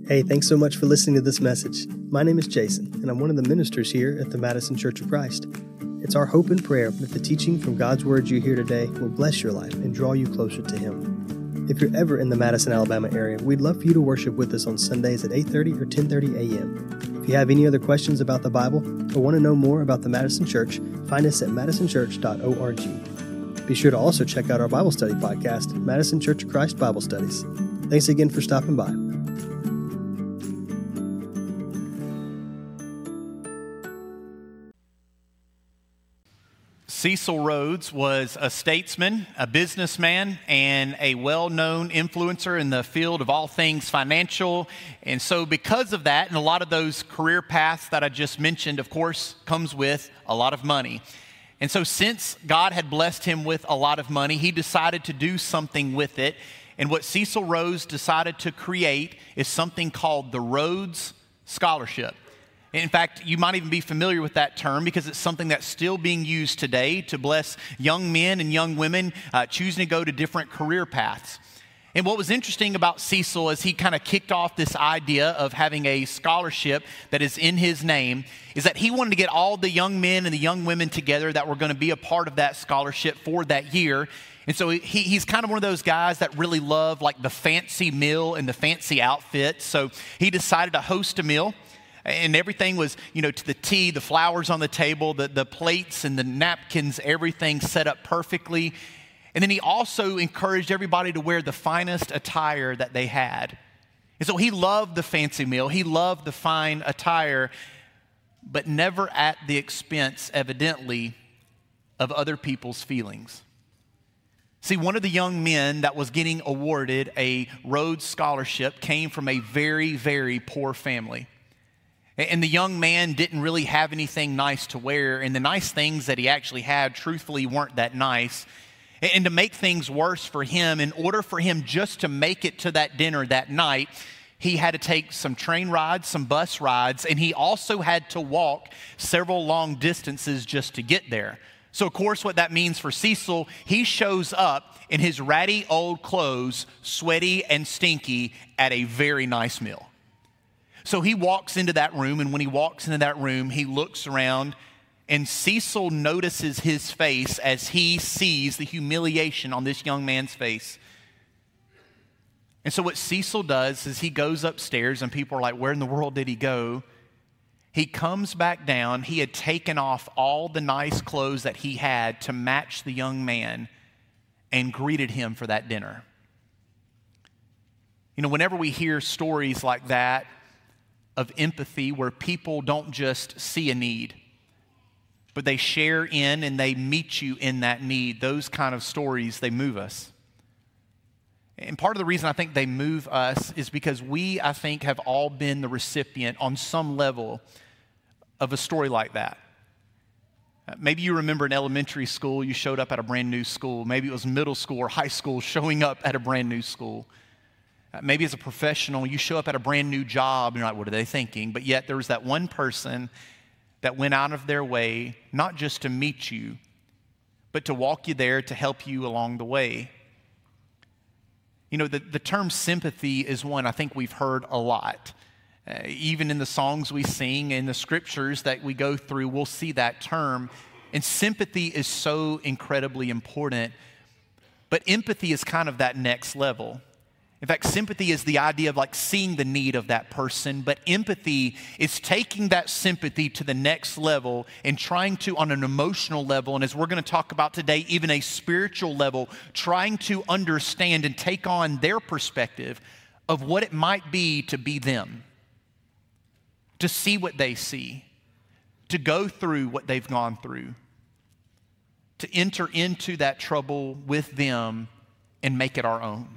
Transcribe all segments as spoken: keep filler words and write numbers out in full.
Hey, thanks so much for listening to this message. My name is Jason, and I'm one of the ministers here at the Madison Church of Christ. It's our hope and prayer that the teaching from God's Word you hear today will bless your life and draw you closer to Him. If you're ever in the Madison, Alabama area, we'd love for you to worship with us on Sundays at eight thirty or ten thirty a.m. If you have any other questions about the Bible or want to know more about the Madison Church, find us at madison church dot org. Be sure to also check out our Bible study podcast, Madison Church of Christ Bible Studies. Thanks again for stopping by. Cecil Rhodes was a statesman, a businessman, and a well-known influencer in the field of all things financial. And so because of that, and a lot of those career paths that I just mentioned, of course, comes with a lot of money. And so since God had blessed him with a lot of money, he decided to do something with it. And what Cecil Rhodes decided to create is something called the Rhodes Scholarship. In fact, you might even be familiar with that term because it's something that's still being used today to bless young men and young women uh, choosing to go to different career paths. And what was interesting about Cecil as he kind of kicked off this idea of having a scholarship that is in his name is that he wanted to get all the young men and the young women together that were going to be a part of that scholarship for that year. And so he, he's kind of one of those guys that really love like the fancy meal and the fancy outfits. So he decided to host a meal. And everything was, you know, to the T, the flowers on the table, the, the plates and the napkins, everything set up perfectly. And then he also encouraged everybody to wear the finest attire that they had. And so he loved the fancy meal. He loved the fine attire, but never at the expense, evidently, of other people's feelings. See, one of the young men that was getting awarded a Rhodes Scholarship came from a very, very poor family. And the young man didn't really have anything nice to wear, and the nice things that he actually had, truthfully, weren't that nice. And to make things worse for him, in order for him just to make it to that dinner that night, he had to take some train rides, some bus rides, and he also had to walk several long distances just to get there. So, of course, what that means for Cecil, he shows up in his ratty old clothes, sweaty and stinky, at a very nice meal. So he walks into that room, and when he walks into that room, he looks around, and Cecil notices his face as he sees the humiliation on this young man's face. And so what Cecil does is he goes upstairs, and people are like, where in the world did he go? He comes back down. He had taken off all the nice clothes that he had to match the young man and greeted him for that dinner. You know, whenever we hear stories like that, of empathy where people don't just see a need, but they share in and they meet you in that need. Those kind of stories, they move us. And part of the reason I think they move us is because we, I think, have all been the recipient on some level of a story like that. Maybe you remember in elementary school, you showed up at a brand new school. Maybe it was middle school or high school showing up at a brand new school. Maybe as a professional, you show up at a brand new job, and you're like, what are they thinking? But yet there was that one person that went out of their way, not just to meet you, but to walk you there to help you along the way. You know, the, the term sympathy is one I think we've heard a lot. Uh, even in the songs we sing, in the scriptures that we go through, we'll see that term. And sympathy is so incredibly important. But empathy is kind of that next level. In fact, sympathy is the idea of like seeing the need of that person, but empathy is taking that sympathy to the next level and trying to, on an emotional level, and as we're going to talk about today, even a spiritual level, trying to understand and take on their perspective of what it might be to be them, to see what they see, to go through what they've gone through, to enter into that trouble with them and make it our own.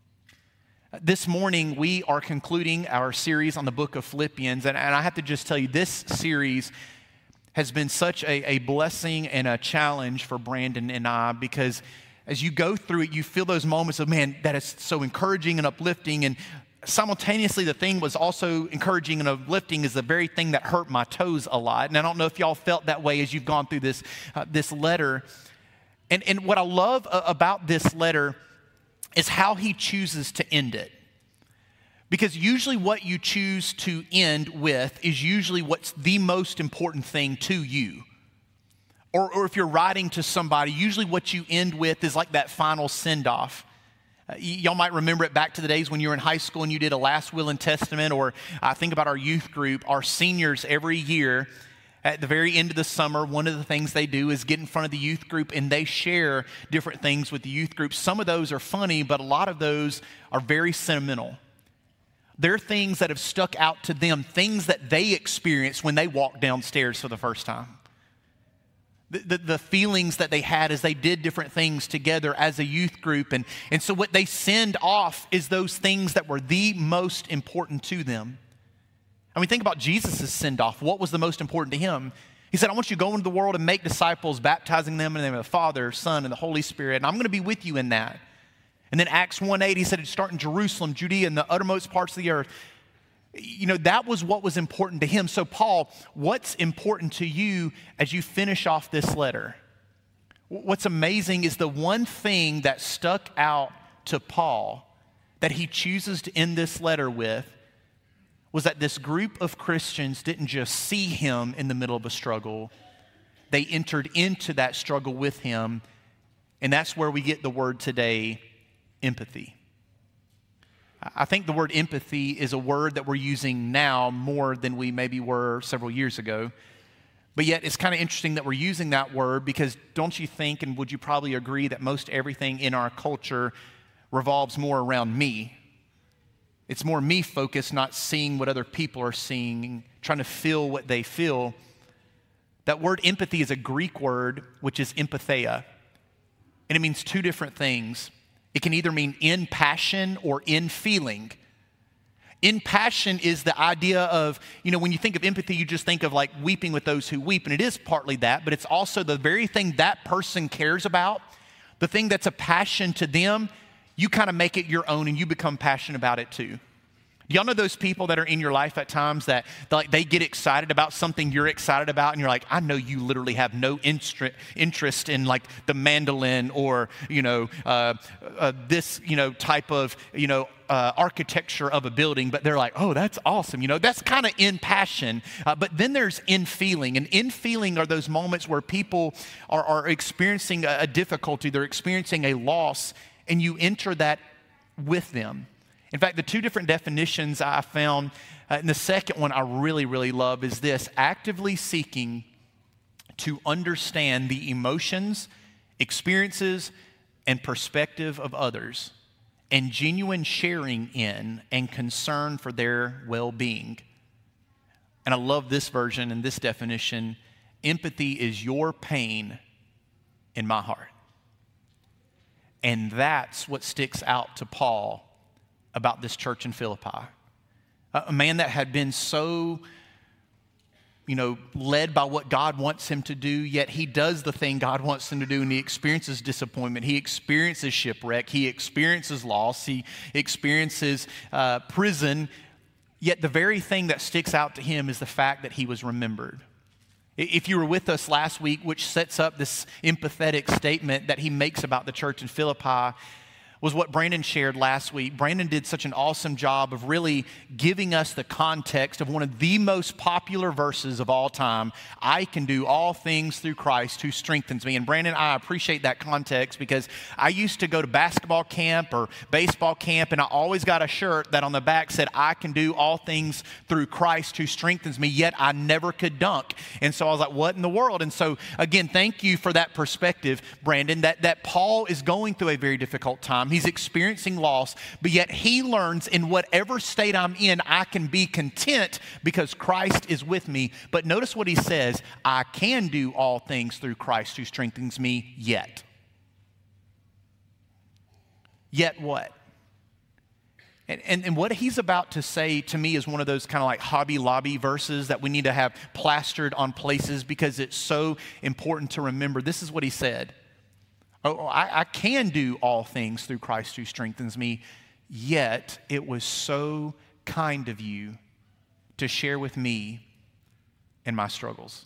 This morning, we are concluding our series on the book of Philippians, and, and I have to just tell you, this series has been such a, a blessing and a challenge for Brandon and I, because as you go through it, you feel those moments of, man, that is so encouraging and uplifting, and simultaneously, the thing was also encouraging and uplifting is the very thing that hurt my toes a lot, and I don't know if y'all felt that way as you've gone through this, uh, this letter, and, and what I love uh, about this letter is how he chooses to end it. Because usually what you choose to end with is usually what's the most important thing to you. Or, or if you're writing to somebody, usually what you end with is like that final send-off. Uh, y- y'all might remember it back to the days when you were in high school and you did a last will and testament, or I think about our youth group. Our seniors every year, at the very end of the summer, one of the things they do is get in front of the youth group and they share different things with the youth group. Some of those are funny, but a lot of those are very sentimental. They're things that have stuck out to them, things that they experienced when they walked downstairs for the first time. The, the, the feelings that they had as they did different things together as a youth group. And, and so what they send off is those things that were the most important to them. I mean, think about Jesus' send-off. What was the most important to him? He said, I want you to go into the world and make disciples, baptizing them in the name of the Father, Son, and the Holy Spirit. And I'm going to be with you in that. And then Acts one eight, he said, start in Jerusalem, Judea, and the uttermost parts of the earth. You know, that was what was important to him. So Paul, what's important to you as you finish off this letter? What's amazing is the one thing that stuck out to Paul that he chooses to end this letter with was that this group of Christians didn't just see him in the middle of a struggle. They entered into that struggle with him. And that's where we get the word today, empathy. I think the word empathy is a word that we're using now more than we maybe were several years ago. But yet it's kind of interesting that we're using that word because don't you think, and would you probably agree, that most everything in our culture revolves more around me? It's more me focused, not seeing what other people are seeing, trying to feel what they feel. That word empathy is a Greek word, which is empatheia. And it means two different things. It can either mean in passion or in feeling. In passion is the idea of, you know, when you think of empathy, you just think of like weeping with those who weep. And it is partly that, but it's also the very thing that person cares about, the thing that's a passion to them, you kind of make it your own and you become passionate about it too. Y'all know those people that are in your life at times that like they get excited about something you're excited about and you're like, I know you literally have no instru- interest in like the mandolin or, you know, uh, uh, this, you know, type of, you know, uh, architecture of a building, but they're like, oh, that's awesome. You know, that's kind of in passion. Uh, but then there's in feeling, and in feeling are those moments where people are, are experiencing a, a difficulty, they're experiencing a loss, and you enter that with them. In fact, the two different definitions I found, uh, and the second one I really, really love is this: actively seeking to understand the emotions, experiences, and perspective of others, and genuine sharing in and concern for their well-being. And I love this version and this definition: empathy is your pain in my heart. And that's what sticks out to Paul about this church in Philippi. A man that had been so, you know, led by what God wants him to do, yet he does the thing God wants him to do, and he experiences disappointment. He experiences shipwreck. He experiences loss. He experiences uh, prison. Yet the very thing that sticks out to him is the fact that he was remembered. If you were with us last week, which sets up this empathetic statement that he makes about the church in Philippi, was what Brandon shared last week. Brandon did such an awesome job of really giving us the context of one of the most popular verses of all time. I can do all things through Christ who strengthens me. And Brandon, I appreciate that context because I used to go to basketball camp or baseball camp, and I always got a shirt that on the back said, I can do all things through Christ who strengthens me, yet I never could dunk. And so I was like, what in the world? And so again, thank you for that perspective, Brandon, that, that Paul is going through a very difficult time. He's experiencing loss, but yet he learns in whatever state I'm in, I can be content because Christ is with me. But notice what he says: I can do all things through Christ who strengthens me, yet. Yet what? And, and, and what he's about to say to me is one of those kind of like Hobby Lobby verses that we need to have plastered on places because it's so important to remember. This is what he said. Oh, I, I can do all things through Christ who strengthens me, yet it was so kind of you to share with me in my struggles.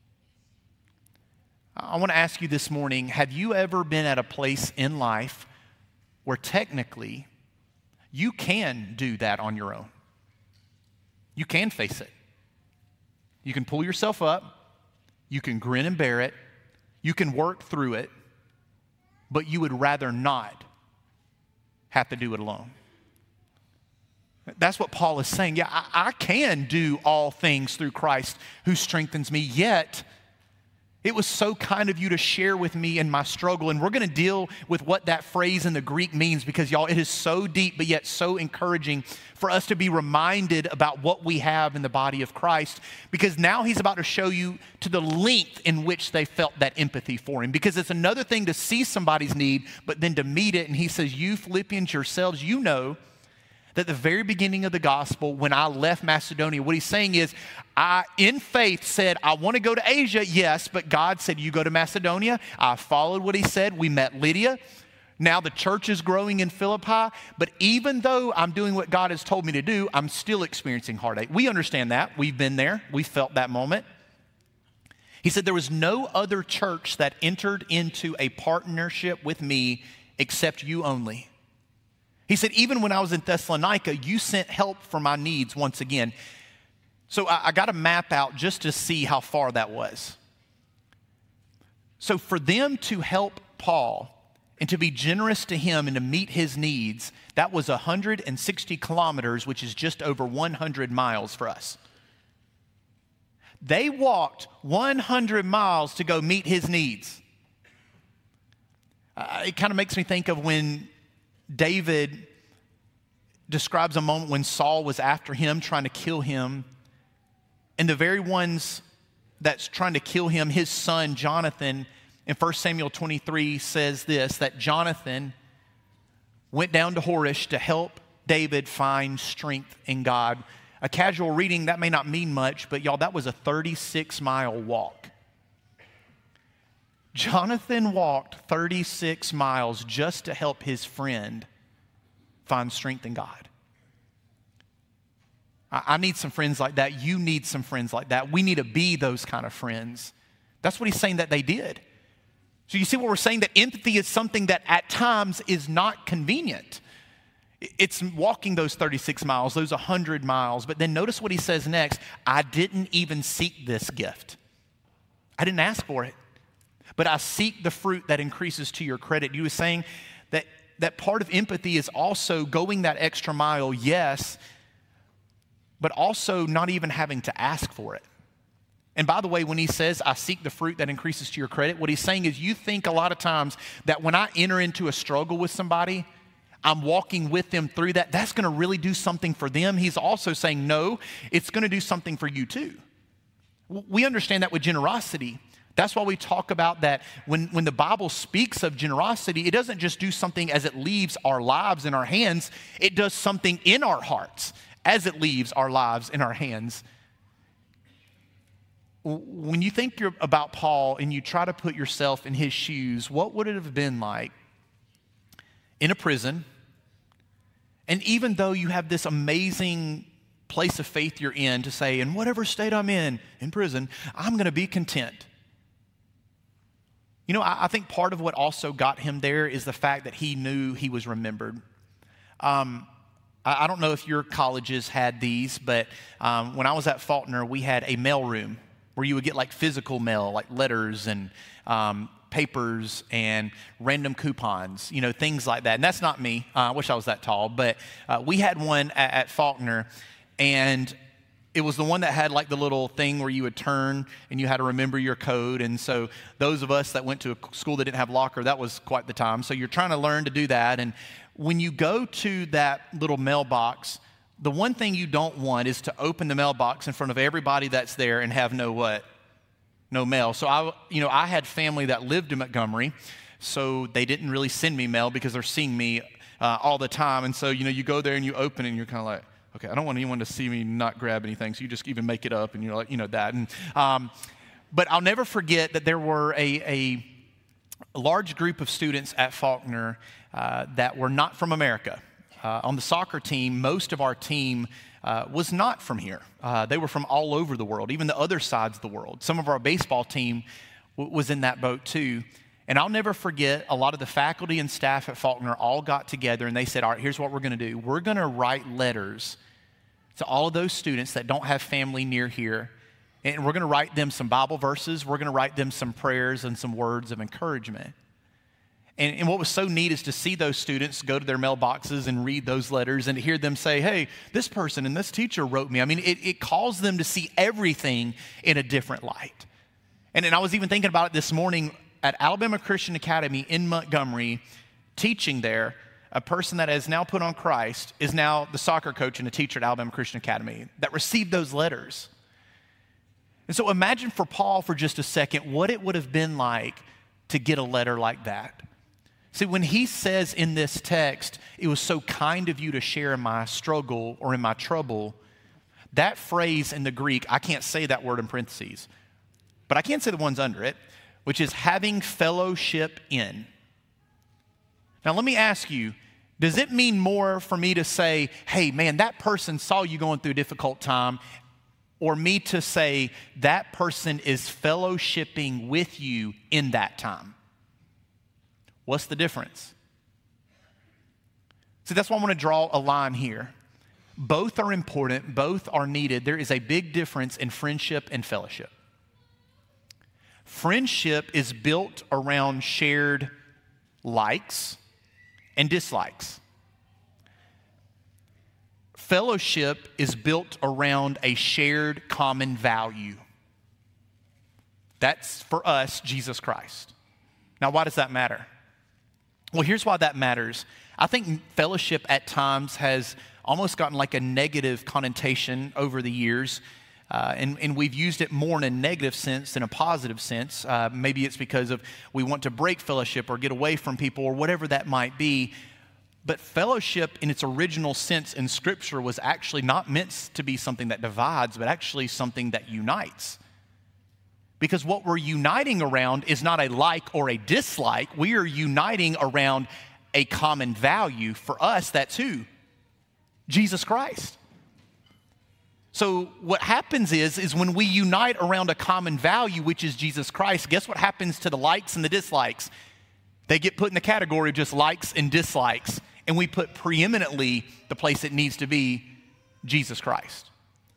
I want to ask you this morning, have you ever been at a place in life where technically you can do that on your own. You can face it. You can pull yourself up. You can grin and bear it. You can work through it. But you would rather not have to do it alone. That's what Paul is saying. Yeah, I, I can do all things through Christ who strengthens me, yet it was so kind of you to share with me in my struggle. And we're going to deal with what that phrase in the Greek means because, y'all, it is so deep but yet so encouraging for us to be reminded about what we have in the body of Christ, because now he's about to show you to the length in which they felt that empathy for him. Because it's another thing to see somebody's need, but then to meet it. And he says, you Philippians yourselves, you know that at the very beginning of the gospel, when I left Macedonia, what he's saying is, I, in faith, said, I want to go to Asia, yes, but God said, you go to Macedonia. I followed what he said. We met Lydia. Now the church is growing in Philippi, but even though I'm doing what God has told me to do, I'm still experiencing heartache. We understand that. We've been there. We felt that moment. He said, there was no other church that entered into a partnership with me except you only. He said, even when I was in Thessalonica, you sent help for my needs once again. So I, I got a map out just to see how far that was. So for them to help Paul and to be generous to him and to meet his needs, that was one hundred sixty kilometers, which is just over one hundred miles for us. They walked one hundred miles to go meet his needs. Uh, it kind of makes me think of when David describes a moment when Saul was after him, trying to kill him. And the very ones that's trying to kill him, his son Jonathan, in First Samuel twenty-three says this, that Jonathan went down to Horish to help David find strength in God. A casual reading, that may not mean much, but y'all, that was a thirty-six mile walk. Jonathan walked thirty-six miles just to help his friend find strength in God. I, I need some friends like that. You need some friends like that. We need to be those kind of friends. That's what he's saying that they did. So you see what we're saying? That empathy is something that at times is not convenient. It's walking those thirty-six miles, those one hundred miles. But then notice what he says next. I didn't even seek this gift. I didn't ask for it. But I seek the fruit that increases to your credit. You were saying that, that part of empathy is also going that extra mile, yes, but also not even having to ask for it. And by the way, when he says, I seek the fruit that increases to your credit, what he's saying is you think a lot of times that when I enter into a struggle with somebody, I'm walking with them through that, that's going to really do something for them. He's also saying, no, it's going to do something for you too. We understand that with generosity. That's why we talk about that when, when the Bible speaks of generosity, it doesn't just do something as it leaves our lives in our hands. It does something in our hearts as it leaves our lives in our hands. When you think you're about Paul and you try to put yourself in his shoes, what would it have been like in a prison? And even though you have this amazing place of faith you're in to say, in whatever state I'm in, in prison, I'm going to be content. You know, I, I think part of what also got him there is the fact that he knew he was remembered. Um, I, I don't know if your colleges had these, but um, when I was at Faulkner, we had a mail room where you would get like physical mail, like letters and um, papers and random coupons, you know, things like that. And that's not me. Uh, I wish I was that tall, but uh, we had one at, at Faulkner, and it was the one that had like the little thing where you would turn and you had to remember your code. And so those of us that went to a school that didn't have locker, that was quite the time. So you're trying to learn to do that. And when you go to that little mailbox, the one thing you don't want is to open the mailbox in front of everybody that's there and have no what? No mail. So I, you know, I had family that lived in Montgomery, so they didn't really send me mail because they're seeing me uh, all the time. And so, you know, you go there and you open it and you're kind of like, okay, I don't want anyone to see me not grab anything, so you just even make it up, and you're like, you know, that. And, um, but I'll never forget that there were a, a, a large group of students at Faulkner uh, that were not from America. Uh, on the soccer team, most of our team uh, was not from here. Uh, they were from all over the world, even the other sides of the world. Some of our baseball team w- was in that boat too. And I'll never forget, a lot of the faculty and staff at Faulkner all got together and they said, all right, here's what we're going to do. We're going to write letters to all of those students that don't have family near here. And we're going to write them some Bible verses. We're going to write them some prayers and some words of encouragement. And, and what was so neat is to see those students go to their mailboxes and read those letters and to hear them say, hey, this person and this teacher wrote me. I mean, it, it caused them to see everything in a different light. And, and I was even thinking about it this morning at Alabama Christian Academy in Montgomery, teaching there. A person that has now put on Christ is now the soccer coach and a teacher at Alabama Christian Academy that received those letters. And so imagine for Paul for just a second what it would have been like to get a letter like that. See, when he says in this text, it was so kind of you to share in my struggle or in my trouble, that phrase in the Greek, I can't say that word in parentheses, but I can say the ones under it, which is having fellowship in. Now, let me ask you, does it mean more for me to say, hey, man, that person saw you going through a difficult time, or me to say that person is fellowshipping with you in that time? What's the difference? See, that's why I want to draw a line here. Both are important, both are needed. There is a big difference in friendship and fellowship. Friendship is built around shared likes and dislikes. Fellowship is built around a shared common value. That's, for us, Jesus Christ. Now, why does that matter? Well, here's why that matters. I think fellowship at times has almost gotten like a negative connotation over the years. Uh, and, and we've used it more in a negative sense than a positive sense. Uh, maybe it's because of we want to break fellowship or get away from people or whatever that might be. But fellowship in its original sense in Scripture was actually not meant to be something that divides, but actually something that unites. Because what we're uniting around is not a like or a dislike. We are uniting around a common value. For us, that's who? Jesus Christ. So what happens is, is when we unite around a common value, which is Jesus Christ, guess what happens to the likes and the dislikes? They get put in the category of just likes and dislikes, and we put preeminently the place it needs to be, Jesus Christ.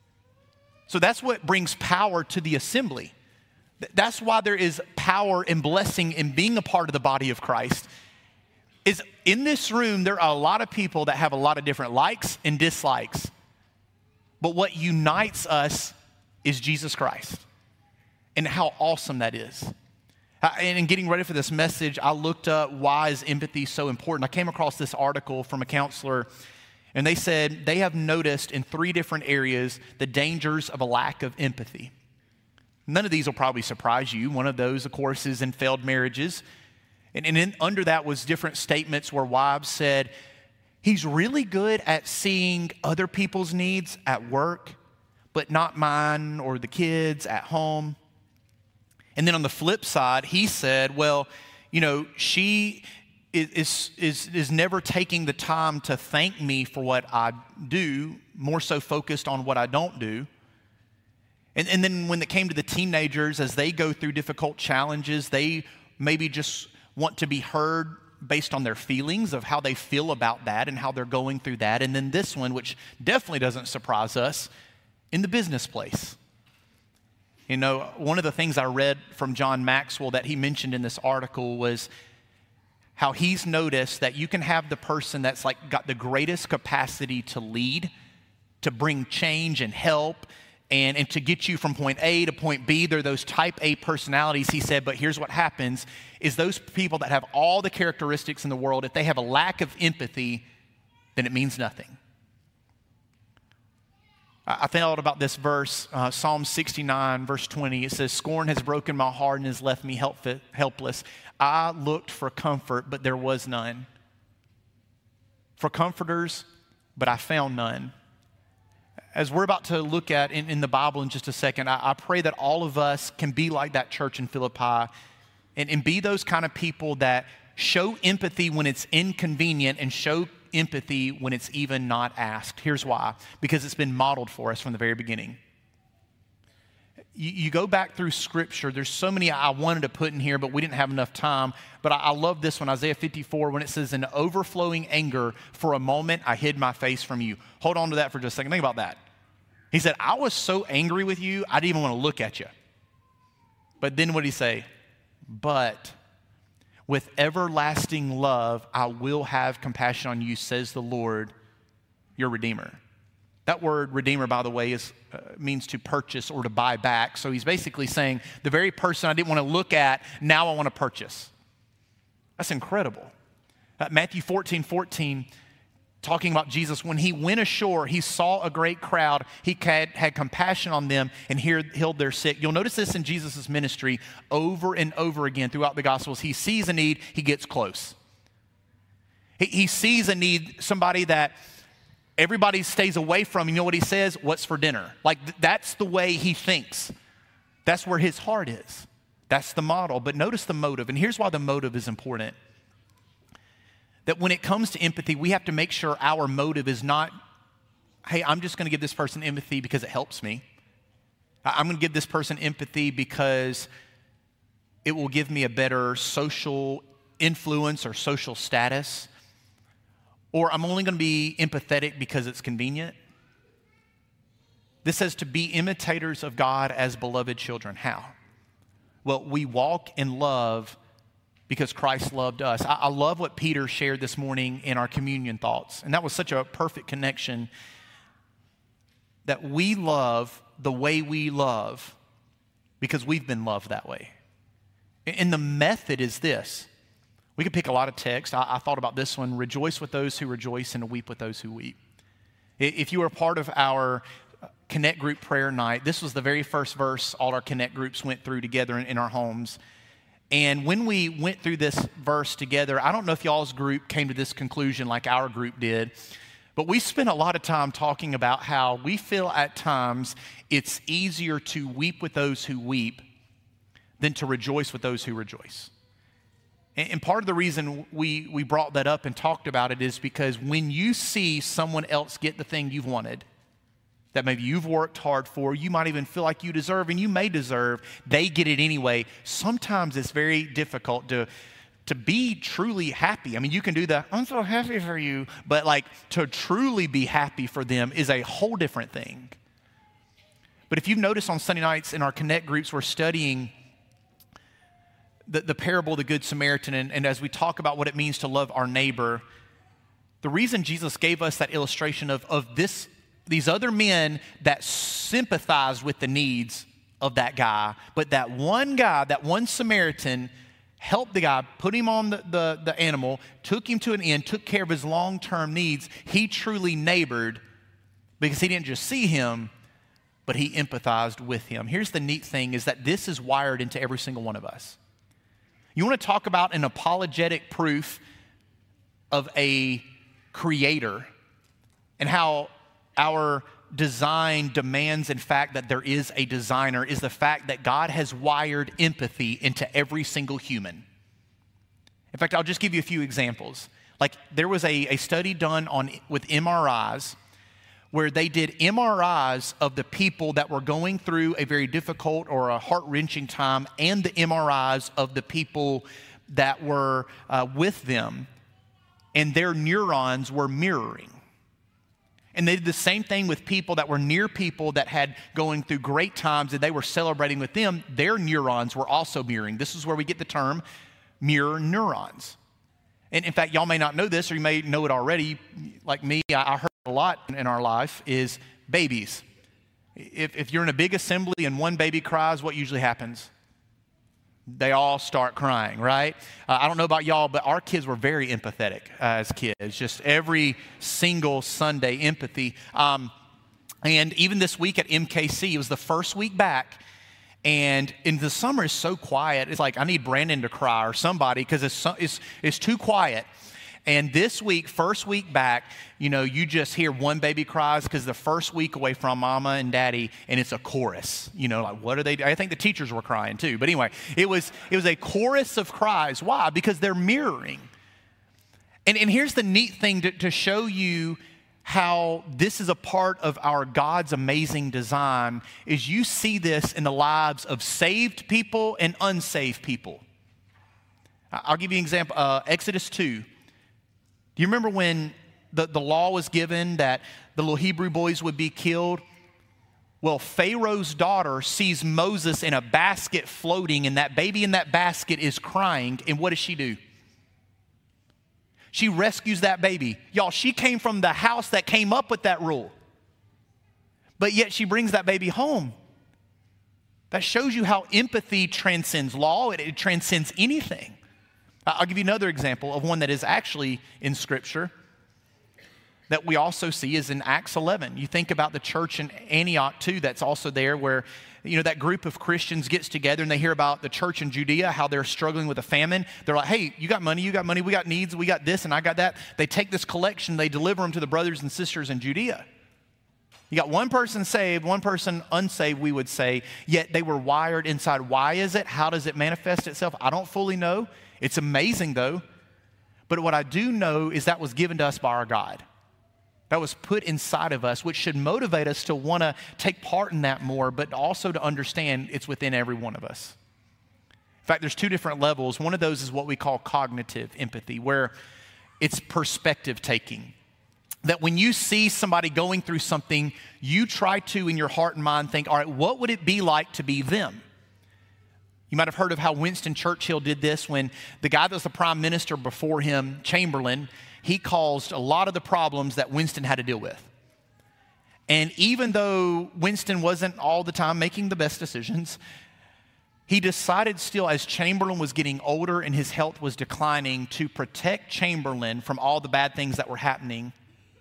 So that's what brings power to the assembly. That's why there is power and blessing in being a part of the body of Christ. Is in this room, there are a lot of people that have a lot of different likes and dislikes. But what unites us is Jesus Christ and how awesome that is. And in getting ready for this message, I looked up why is empathy so important. I came across this article from a counselor, and they said they have noticed in three different areas the dangers of a lack of empathy. None of these will probably surprise you. One of those, of course, is in failed marriages. And, and in, under that was different statements where wives said, he's really good at seeing other people's needs at work, but not mine or the kids at home. And then on the flip side, he said, well, you know, she is, is, is, is never taking the time to thank me for what I do, more so focused on what I don't do. And, and then when it came to the teenagers, as they go through difficult challenges, they maybe just want to be heard based on their feelings of how they feel about that and how they're going through that. And then this one, which definitely doesn't surprise us, in the business place. You know, one of the things I read from John Maxwell that he mentioned in this article was how he's noticed that you can have the person that's like got the greatest capacity to lead, to bring change and help, and, and to get you from point A to point B. They're those type A personalities, he said, but here's what happens, is those people that have all the characteristics in the world, if they have a lack of empathy, then it means nothing. I thought about this verse, uh, Psalm sixty-nine, verse twenty. It says, scorn has broken my heart and has left me help, helpless. I looked for comfort, but there was none. For comforters, but I found none. As we're about to look at in, in the Bible in just a second, I, I pray that all of us can be like that church in Philippi and, and be those kind of people that show empathy when it's inconvenient and show empathy when it's even not asked. Here's why. Because it's been modeled for us from the very beginning. you, you go back through Scripture. There's so many I wanted to put in here, but we didn't have enough time. But I, I love this one, Isaiah fifty-four, when it says, in overflowing anger, for a moment I hid my face from you. Hold on to that for just a second. Think about that. He said, I was so angry with you, I didn't even want to look at you. But then what did he say? But with everlasting love, I will have compassion on you, says the Lord, your Redeemer. That word Redeemer, by the way, is uh, means to purchase or to buy back. So he's basically saying, the very person I didn't want to look at, now I want to purchase. That's incredible. Uh, Matthew fourteen fourteen, talking about Jesus, when he went ashore, he saw a great crowd. He had, had compassion on them and healed their sick. You'll notice this in Jesus' ministry over and over again throughout the Gospels. He sees a need, he gets close. He, he sees a need, somebody that everybody stays away from. You know what he says? What's for dinner? Like th- that's the way he thinks. That's where his heart is. That's the model. But notice the motive. And here's why the motive is important. That when it comes to empathy, we have to make sure our motive is not, hey, I'm just going to give this person empathy because it helps me. I'm going to give this person empathy because it will give me a better social influence or social status. Or I'm only going to be empathetic because it's convenient. This says to be imitators of God as beloved children. How? Well, we walk in love because Christ loved us. I, I love what Peter shared this morning in our communion thoughts. And that was such a perfect connection, that we love the way we love because we've been loved that way. And the method is this. We could pick a lot of text. I, I thought about this one: rejoice with those who rejoice and weep with those who weep. If you were a part of our Connect group prayer night, this was the very first verse all our Connect groups went through together in, in our homes. And when we went through this verse together, I don't know if y'all's group came to this conclusion like our group did, but we spent a lot of time talking about how we feel at times it's easier to weep with those who weep than to rejoice with those who rejoice. And part of the reason we, we brought that up and talked about it is because when you see someone else get the thing you've wanted, that maybe you've worked hard for, you might even feel like you deserve, and you may deserve, they get it anyway. Sometimes it's very difficult to, to be truly happy. I mean, you can do the, I'm so happy for you, but like to truly be happy for them is a whole different thing. But if you've noticed on Sunday nights in our Connect groups, we're studying the, the parable of the Good Samaritan, and, and as we talk about what it means to love our neighbor, the reason Jesus gave us that illustration of, of this these other men that sympathized with the needs of that guy, but that one guy, that one Samaritan, helped the guy, put him on the, the, the animal, took him to an inn, took care of his long-term needs. He truly neighbored because he didn't just see him, but he empathized with him. Here's the neat thing is that this is wired into every single one of us. You want to talk about an apologetic proof of a creator and how our design demands, in fact, that there is a designer, is the fact that God has wired empathy into every single human. In fact, I'll just give you a few examples. Like there was a, a study done on with M R Is where they did M R Is of the people that were going through a very difficult or a heart-wrenching time, and the M R Is of the people that were uh, with them, and their neurons were mirroring. And they did the same thing with people that were near people that had going through great times and they were celebrating with them. Their neurons were also mirroring. This is where we get the term mirror neurons. And in fact, y'all may not know this, or you may know it already. Like me, I heard a lot in our life is babies. If, if you're in a big assembly and one baby cries, what usually happens? They all start crying, right? Uh, I don't know about y'all, but our kids were very empathetic uh, as kids. Just every single Sunday, empathy. Um, and even this week at M K C, it was the first week back. And in the summer, it's so quiet. It's like I need Brandon to cry or somebody because it's, so, it's, it's too quiet. And this week, first week back, you know, you just hear one baby cries because the first week away from mama and daddy, and it's a chorus. You know, like what are they doing? I think the teachers were crying too. But anyway, it was it was a chorus of cries. Why? Because they're mirroring. And, and here's the neat thing to, to show you how this is a part of our God's amazing design is you see this in the lives of saved people and unsaved people. I'll give you an example. Uh, Exodus two. Do you remember when the, the law was given that the little Hebrew boys would be killed? Well, Pharaoh's daughter sees Moses in a basket floating, and that baby in that basket is crying. And what does she do? She rescues that baby. Y'all, she came from the house that came up with that rule. But yet she brings that baby home. That shows you how empathy transcends law. It, it transcends anything. I'll give you another example of one that is actually in Scripture that we also see is in Acts eleven. You think about the church in Antioch too, that's also there where, you know, that group of Christians gets together and they hear about the church in Judea, how they're struggling with a famine. They're like, hey, you got money, you got money, we got needs, we got this and I got that. They take this collection, they deliver them to the brothers and sisters in Judea. You got one person saved, one person unsaved, we would say, yet they were wired inside. Why is it? How does it manifest itself? I don't fully know. It's amazing though. But what I do know is that was given to us by our God. That was put inside of us, which should motivate us to want to take part in that more, but also to understand it's within every one of us. In fact, there's two different levels. One of those is what we call cognitive empathy, where it's perspective taking. That when you see somebody going through something, you try to, in your heart and mind, think, all right, what would it be like to be them? You might have heard of how Winston Churchill did this when the guy that was the prime minister before him, Chamberlain, he caused a lot of the problems that Winston had to deal with. And even though Winston wasn't all the time making the best decisions, he decided still as Chamberlain was getting older and his health was declining to protect Chamberlain from all the bad things that were happening,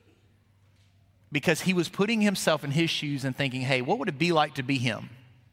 because he was putting himself in his shoes and thinking, hey, what would it be like to be him?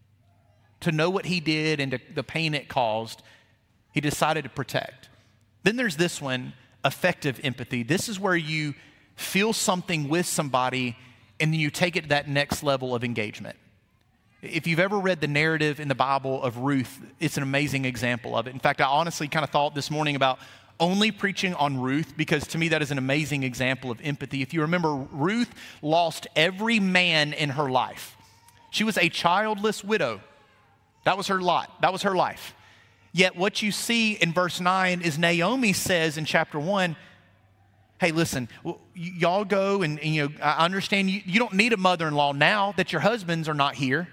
To know what he did and to, the pain it caused, he decided to protect. Then there's this one, affective empathy. This is where you feel something with somebody and then you take it to that next level of engagement. If you've ever read the narrative in the Bible of Ruth, it's an amazing example of it. In fact, I honestly kind of thought this morning about only preaching on Ruth, because to me that is an amazing example of empathy. If you remember, Ruth lost every man in her life. She was a childless widow. That was her lot. That was her life. Yet what you see in verse nine is Naomi says in chapter one, hey, listen, y- y'all go and, and you know, I understand you, you don't need a mother-in-law now that your husbands are not here.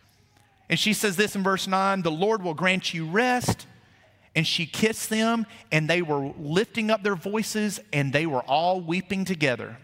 And she says this in verse nine, the Lord will grant you rest. And she kissed them, and they were lifting up their voices, and they were all weeping together.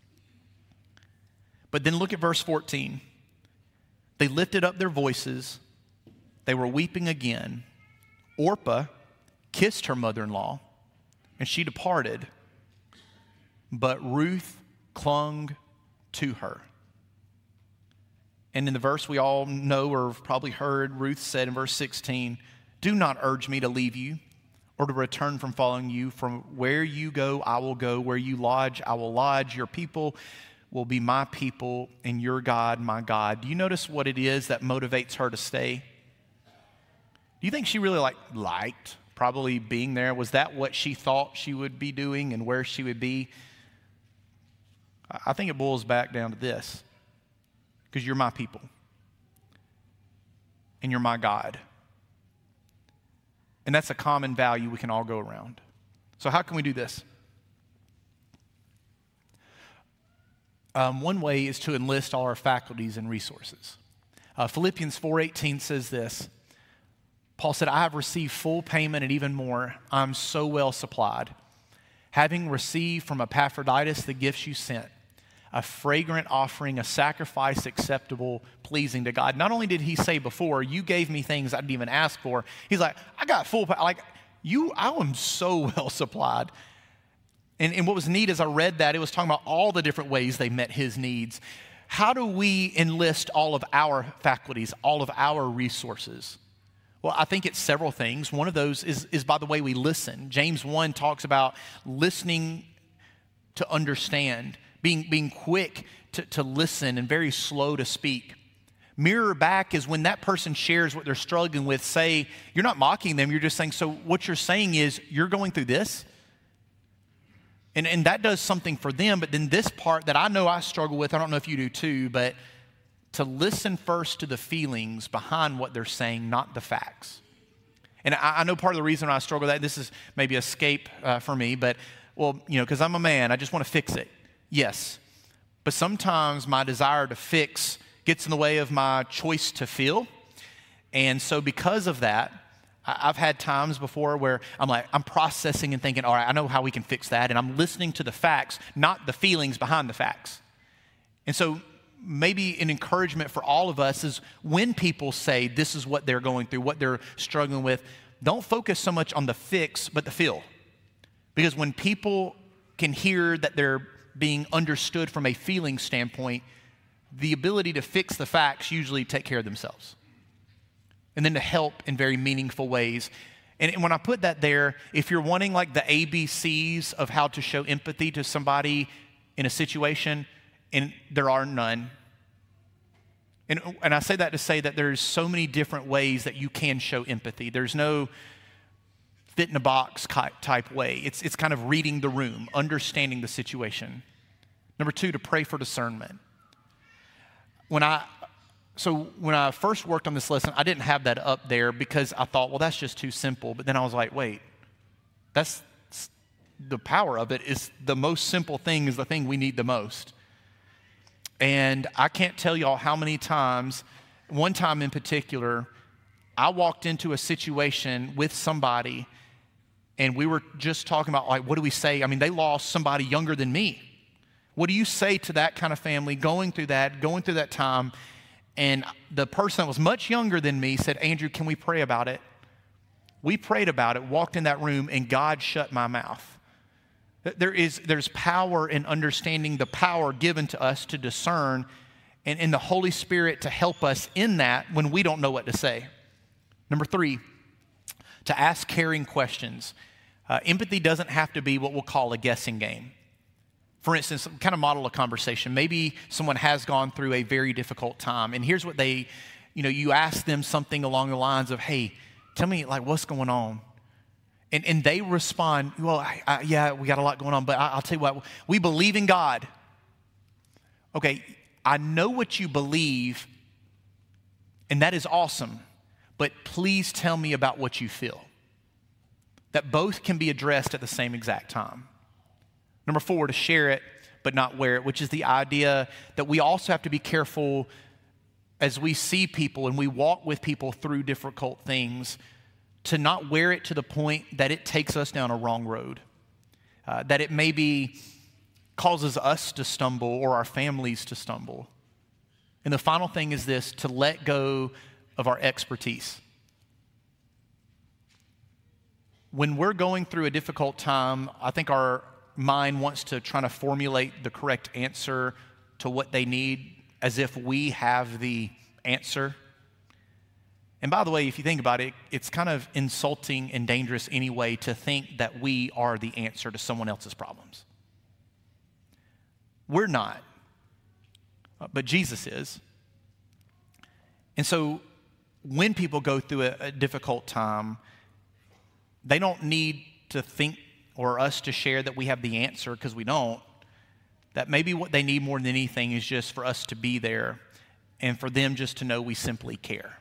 But then look at verse fourteen. They lifted up their voices. They were weeping again. Orpah kissed her mother-in-law, and she departed. But Ruth clung to her. And in the verse we all know or have probably heard, Ruth said in verse sixteen, do not urge me to leave you or to return from following you. From where you go, I will go. Where you lodge, I will lodge. Your people will be my people, and your God, my God. Do you notice what it is that motivates her to stay? Do you think she really like liked probably being there? Was that what she thought she would be doing and where she would be? I think it boils back down to this. Because you're my people. And you're my God. And that's a common value we can all go around. So how can we do this? Um, one way is to enlist all our faculties and resources. Uh, Philippians four eighteen says this. Paul said, I have received full payment and even more. I'm so well supplied. Having received from Epaphroditus the gifts you sent, a fragrant offering, a sacrifice acceptable, pleasing to God. Not only did he say before, you gave me things I didn't even ask for. He's like, I got full, like you, I am so well supplied. And, and what was neat as I read that, it was talking about all the different ways they met his needs. How do we enlist all of our faculties, all of our resources? Well, I think it's several things. One of those is, is by the way we listen. James one talks about listening to understand, being, being quick to, to listen and very slow to speak. Mirror back is when that person shares what they're struggling with. Say, you're not mocking them, you're just saying, so what you're saying is, you're going through this? And, and that does something for them, but then this part that I know I struggle with, I don't know if you do too, but to listen first to the feelings behind what they're saying, not the facts. And I, I know part of the reason I struggle with that, this is maybe escape uh, for me, but, well, you know, because I'm a man, I just want to fix it. Yes. But sometimes my desire to fix gets in the way of my choice to feel. And so because of that, I've had times before where I'm like, I'm processing and thinking, all right, I know how we can fix that. And I'm listening to the facts, not the feelings behind the facts. And so maybe an encouragement for all of us is when people say this is what they're going through, what they're struggling with, don't focus so much on the fix, but the feel. Because when people can hear that they're being understood from a feeling standpoint, the ability to fix the facts usually take care of themselves. And then to help in very meaningful ways. And, and when I put that there, if you're wanting like the A B Cs of how to show empathy to somebody in a situation, and there are none. And, and I say that to say that there's so many different ways that you can show empathy. There's no fit in a box type way. It's, it's kind of reading the room, understanding the situation. Number two, to pray for discernment. When I... So when I first worked on this lesson, I didn't have that up there because I thought, well, that's just too simple. But then I was like, wait, that's the power of it is the most simple thing is the thing we need the most. And I can't tell y'all how many times, one time in particular, I walked into a situation with somebody and we were just talking about, like, what do we say? I mean, they lost somebody younger than me. What do you say to that kind of family going through that, going through that time? And the person that was much younger than me said, Andrew, can we pray about it? We prayed about it, walked in that room, and God shut my mouth. There is, there's power in understanding the power given to us to discern and in the Holy Spirit to help us in that when we don't know what to say. Number three, to ask caring questions. Uh, empathy doesn't have to be what we'll call a guessing game. For instance, kind of model a conversation. Maybe someone has gone through a very difficult time, and here's what they, you know, you ask them something along the lines of, hey, tell me, like, what's going on? And, and they respond, well, I, I, yeah, we got a lot going on, but I, I'll tell you what, we believe in God. Okay, I know what you believe, and that is awesome, but please tell me about what you feel. That both can be addressed at the same exact time. Number four, to share it but not wear it, which is the idea that we also have to be careful as we see people and we walk with people through difficult things to not wear it to the point that it takes us down a wrong road, uh, that it maybe causes us to stumble or our families to stumble. And the final thing is this, to let go of our expertise. When we're going through a difficult time, I think our mind wants to try to formulate the correct answer to what they need as if we have the answer. And by the way, if you think about it, it's kind of insulting and dangerous anyway to think that we are the answer to someone else's problems. We're not, but Jesus is. And so when people go through a, a difficult time, they don't need to think or us to share that we have the answer, because we don't. That maybe what they need more than anything is just for us to be there and for them just to know we simply care.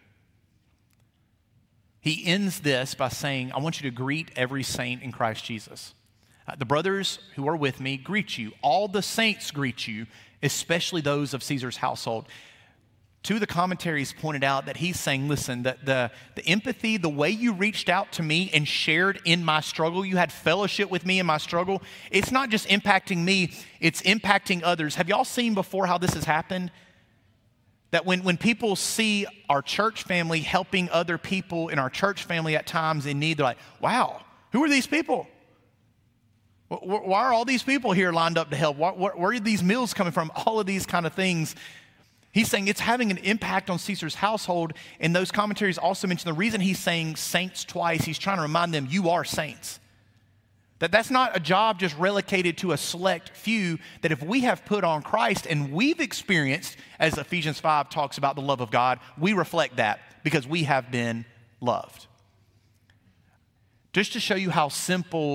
He ends this by saying, I want you to greet every saint in Christ Jesus. Uh, the brothers who are with me greet you. All the saints greet you, especially those of Caesar's household. Two of the commentaries pointed out that he's saying, listen, that the, the empathy, the way you reached out to me and shared in my struggle, you had fellowship with me in my struggle, it's not just impacting me, it's impacting others. Have y'all seen before how this has happened? That when, when people see our church family helping other people in our church family at times in need, they're like, wow, who are these people? Why are all these people here lined up to help? Where, where are these meals coming from? All of these kind of things. He's saying it's having an impact on Caesar's household, and those commentaries also mention the reason he's saying saints twice, he's trying to remind them, you are saints. That that's not a job just relegated to a select few, that if we have put on Christ and we've experienced, as Ephesians five talks about the love of God, we reflect that because we have been loved. Just to show you how simple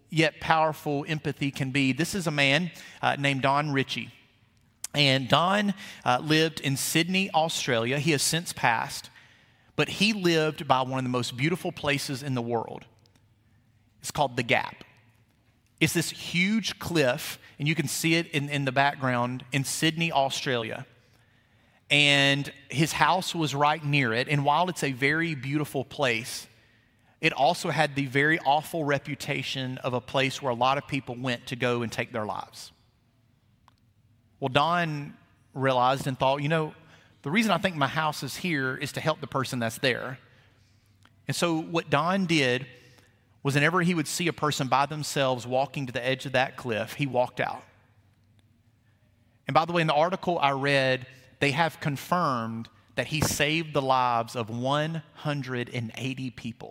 yet powerful empathy can be. This is a man uh, named Don Ritchie. And Don uh, lived in Sydney, Australia. He has since passed, but he lived by one of the most beautiful places in the world. It's called The Gap. It's this huge cliff, and you can see it in, in the background in Sydney, Australia. And his house was right near it. And while it's a very beautiful place, it also had the very awful reputation of a place where a lot of people went to go and take their lives. Well, Don realized and thought, you know, the reason I think my house is here is to help the person that's there. And so what Don did was whenever he would see a person by themselves walking to the edge of that cliff, he walked out. And by the way, in the article I read, they have confirmed that he saved the lives of one hundred eighty people.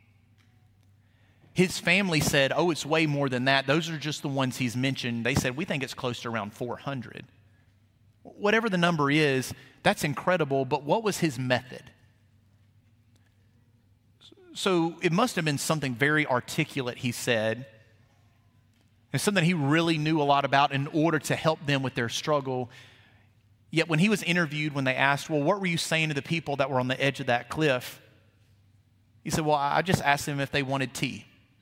His family said, oh, it's way more than that. Those are just the ones he's mentioned. They said, we think it's close to around four hundred. Whatever the number is, that's incredible, but what was his method? So it must have been something very articulate, he said, and something he really knew a lot about in order to help them with their struggle. Yet when he was interviewed, when they asked, well, what were you saying to the people that were on the edge of that cliff? He said, well, I just asked them if they wanted tea.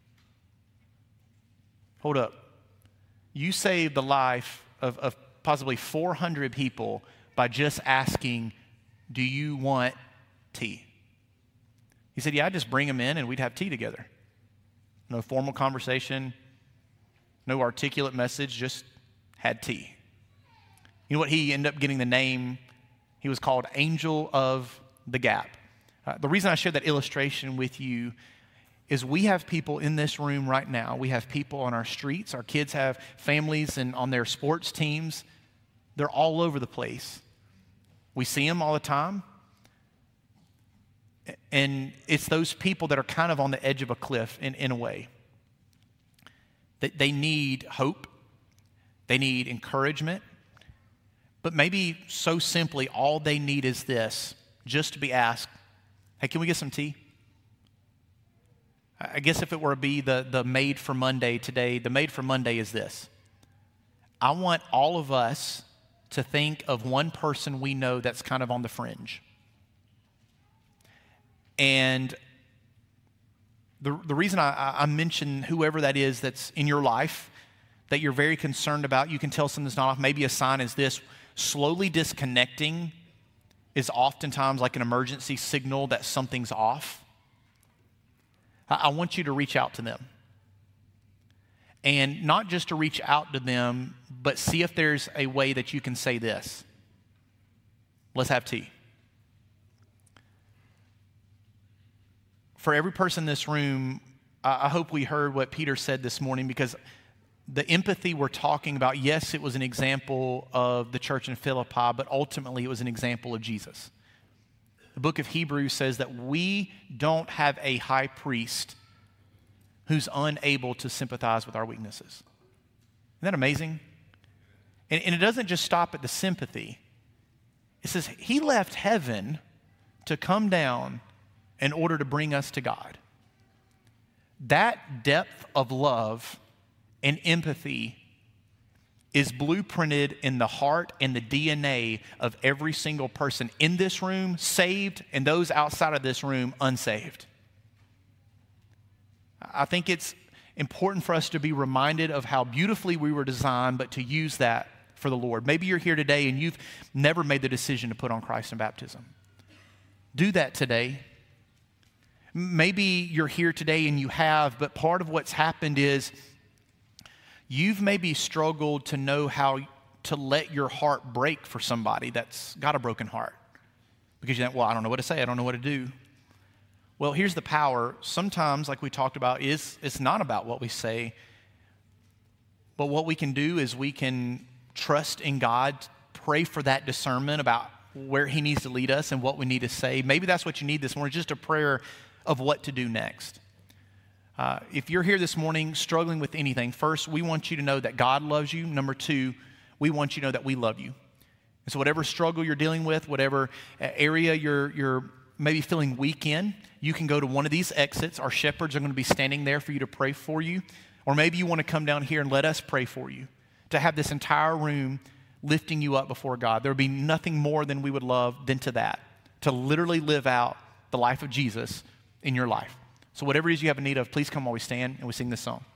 Hold up. You saved the life of, of possibly four hundred people by just asking, do you want tea? He said, yeah, I'd just bring them in and we'd have tea together. No formal conversation, no articulate message, just had tea. You know what? He ended up getting the name, he was called Angel of the Gap. Uh, the reason I shared that illustration with you is we have people in this room right now. We have people on our streets. Our kids have families and on their sports teams. They're all over the place. We see them all the time. And it's those people that are kind of on the edge of a cliff in, in a way. That they need hope. They need encouragement. But maybe so simply, all they need is this, just to be asked, hey, can we get some tea? I guess if it were to be the, the Made for Monday today, the Made for Monday is this. I want all of us to think of one person we know that's kind of on the fringe. And the, the reason I, I mention whoever that is that's in your life, that you're very concerned about, you can tell something's not off. Maybe a sign is this: slowly disconnecting is oftentimes like an emergency signal that something's off. I want you to reach out to them. And not just to reach out to them, but see if there's a way that you can say this. Let's have tea. For every person in this room, I hope we heard what Peter said this morning, because the empathy we're talking about, yes, it was an example of the church in Philippi, but ultimately it was an example of Jesus. The book of Hebrews says that we don't have a high priest who's unable to sympathize with our weaknesses. Isn't that amazing? And, and it doesn't just stop at the sympathy. It says he left heaven to come down in order to bring us to God. That depth of love and empathy is blueprinted in the heart and the D N A of every single person in this room, saved, and those outside of this room, unsaved. I think it's important for us to be reminded of how beautifully we were designed, but to use that for the Lord. Maybe you're here today and you've never made the decision to put on Christ in baptism. Do that today. Maybe you're here today and you have, but part of what's happened is you've maybe struggled to know how to let your heart break for somebody that's got a broken heart. Because you think, well, I don't know what to say. I don't know what to do. Well, here's the power. Sometimes, like we talked about, is it's not about what we say. But what we can do is we can trust in God, pray for that discernment about where he needs to lead us and what we need to say. Maybe that's what you need this morning, just a prayer of what to do next. Uh, if you're here this morning struggling with anything, first, we want you to know that God loves you. Number two, we want you to know that we love you. And so whatever struggle you're dealing with, whatever area you're, you're maybe feeling weak in, you can go to one of these exits. Our shepherds are going to be standing there for you to pray for you. Or maybe you want to come down here and let us pray for you, to have this entire room lifting you up before God. There would be nothing more than we would love than to that, to literally live out the life of Jesus in your life. So whatever it is you have a need of, please come while we stand and we sing this song.